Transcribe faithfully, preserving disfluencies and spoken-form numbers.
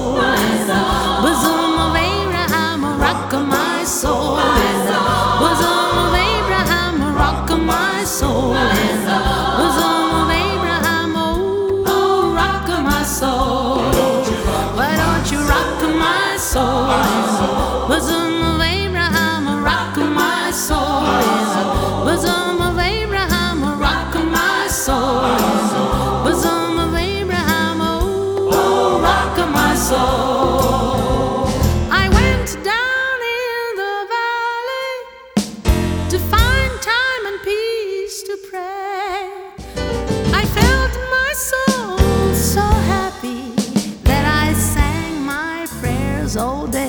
soul. In the bosom of Abraham, a rock of my soul. In the bosom of Abraham, a rock of my soul. In the bosom of Abraham, oh, rock of my soul. Why don't you rock my soul? In the bosom of Abraham, a rock of my soul. In the bosom of Abraham, a rock of my soul. In the bosom of Abraham, oh, rock of my soul. I went down in the valley to find time and peace to pray. I felt my soul so happy that I sang my prayers all day.